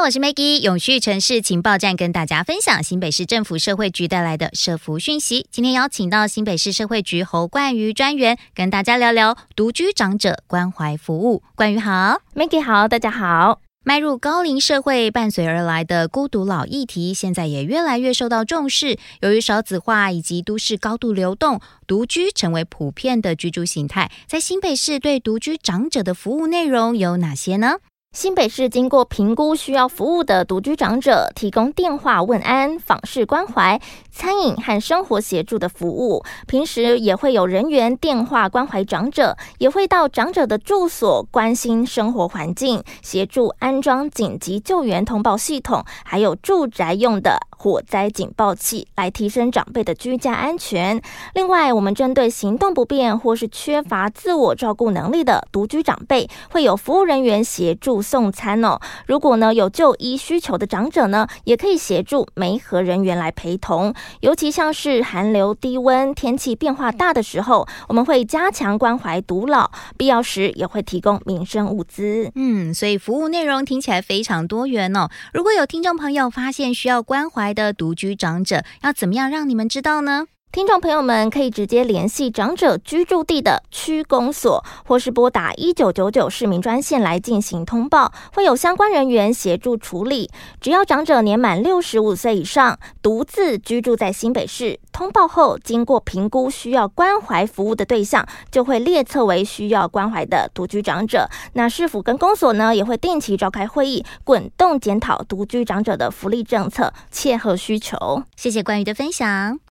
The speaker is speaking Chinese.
我是 Maggie， 永续城市情报站跟大家分享新北市政府社会局带来的社福讯息。今天邀请到新北市社会局侯冠瑜专员跟大家聊聊独居长者关怀服务。冠瑜好。 Maggie 好，大家好。 迈入高龄社会，伴随而来的孤独老议题，现在也越来越受到重视。由于少子化以及都市高度流动，独居成为普遍的居住形态。在新北市对独居长者的服务内容有哪些呢？ 新北市经过评估需要服务的独居长者，提供电话问安、访视关怀、餐饮和生活协助的服务。平时也会有人员电话关怀长者，也会到长者的住所关心生活环境，协助安装紧急救援通报系统，还有住宅用的火灾警报器，来提升长辈的居家安全。另外，我们针对行动不便或是缺乏自我照顾能力的独居长辈，会有服务人员协助送餐哦。如果呢有就医需求的长者呢，也可以协助媒合人员来陪同。尤其像是寒流、低温、天气变化大的时候，我们会加强关怀独老，必要时也会提供民生物资。 所以服务内容听起来非常多元哦。如果有听众朋友发现需要关怀的独居长者，要怎么样让你们知道呢？ 听众朋友们可以直接联系长者居住地的区公所，或是拨打1999市民专线来进行通报，会有相关人员协助处理。只要长者年满65岁以上，独自居住在新北市，通报后经过评估需要关怀服务的对象，就会列册为需要关怀的独居长者。那市府跟公所呢，也会定期召开会议，滚动检讨独居长者的福利政策，切合需求。 谢谢冠瑜的分享。